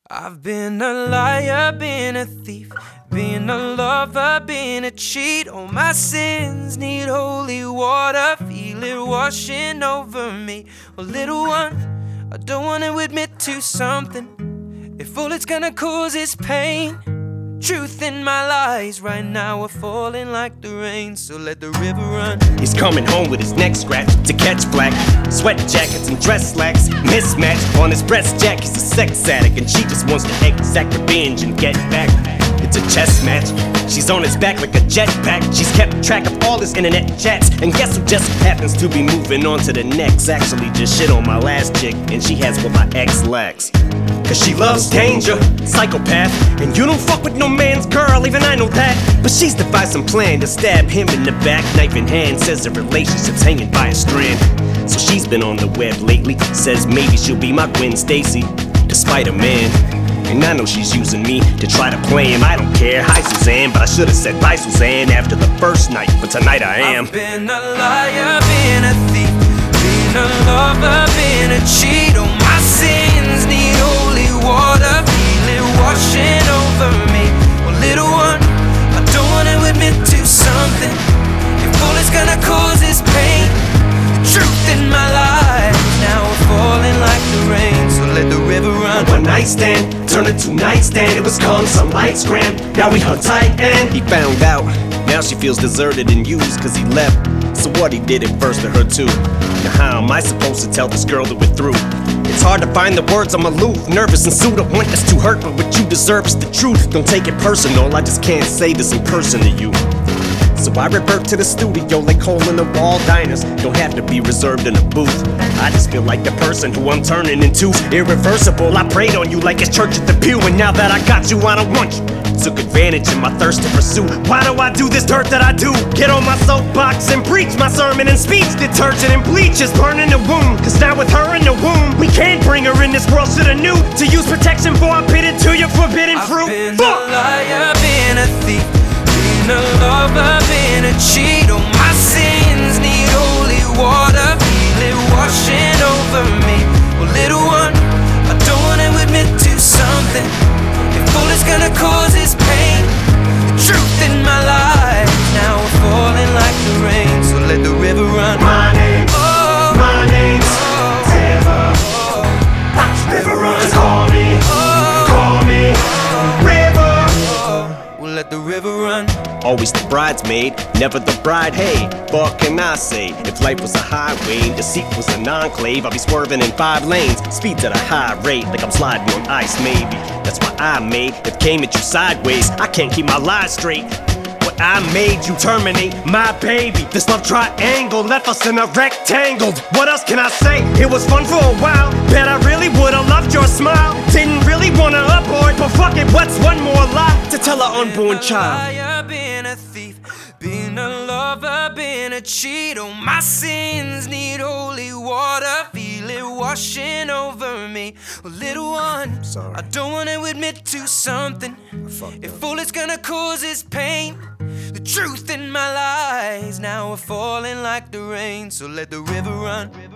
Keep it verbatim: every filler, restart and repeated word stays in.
I've been a liar, been a thief, been a lover, been a cheat. All my sins need holy water, feel it washing over me. Well, little one, I don't want to admit to something. If all it's gonna cause is pain, truth in my lies right now are falling like the rain, so let the river run. He's coming home with his neck scratched to catch flack. Sweat jackets and dress slacks mismatched. On his breast jack, he's a sex addict, and she just wants to exact revenge and get back. It's a chess match. She's on his back like a jetpack. She's kept track of all his internet chats, and guess who just happens to be moving on to the next? Actually just shit on my last chick, and she has what my ex lacks. Cause she loves danger, psychopath. And you don't fuck with no man's girl, even I know that. But she's devised some plan to stab him in the back, knife in hand. Says the relationship's hanging by a strand. So she's been on the web lately, says maybe she'll be my Gwen Stacy, despite a man. And I know she's using me to try to play him. I don't care, hi Suzanne, but I should've said bye Suzanne after the first night, but tonight I am. I've been a liar, been a thief, been a lover, been a cheat. All my sins need holy water, feel it washing over me. Well, little one, I don't wanna admit to something. If all it's gonna cause is pain, the truth in my life now we're falling like the rain, so let the river run. One night stand turned into nightstand. It was calm, some lights grand. Now we hung tight and he found out. Now she feels deserted and used cause he left. So what, he did it first to her too. Now how am I supposed to tell this girl that we're through? It's hard to find the words, I'm aloof, nervous and sued. I want this to hurt, but what you deserve is the truth. Don't take it personal, I just can't say this in person to you. So I revert to the studio like hole in the wall diners. Don't have to be reserved in a booth. I just feel like the person who I'm turning into irreversible. I prayed on you like it's church at the pew, and now that I got you, I don't want you. Took advantage of my thirst to pursue. Why do I do this dirt that I do? Get on my soapbox and preach my sermon and speech. Detergent and bleach is burning the wound. Cause now with her in the womb, we can't bring her in this world. Shoulda knew to use protection before I pit it to your forbidden fruit. I've been a liar, been a thief, been a lover, been a cheat. All my sins need holy water, feel it washing over me. Well, little one, I don't wanna admit to something. If all it's gonna cause is pain, the truth in my life now we're falling like the rain, so let the river run. My name, oh, my name's oh, River. oh, River runs, call me, oh, call me, River. oh. We'll let the river run. Always the bridesmaid, never the bride. Hey, what can I say? If life was a highway and deceit was an enclave, I'd be swerving in five lanes, speeds at a high rate, like I'm sliding on ice maybe. That's why I made it came at you sideways. I can't keep my lies straight. What I made you terminate my baby. This love triangle left us in a rectangle. What else can I say? It was fun for a while. Bet I really would've loved your smile. Didn't really wanna abort, but fuck it, what's one more lie to tell our unborn child? Been a thief, been a lover, been a cheat. All my sins need holy water, feel it washing over me. Well, little one, Sorry. I don't wanna admit to something. If all it's gonna cause is pain, the truth in my lies now are falling like the rain, so let the river run.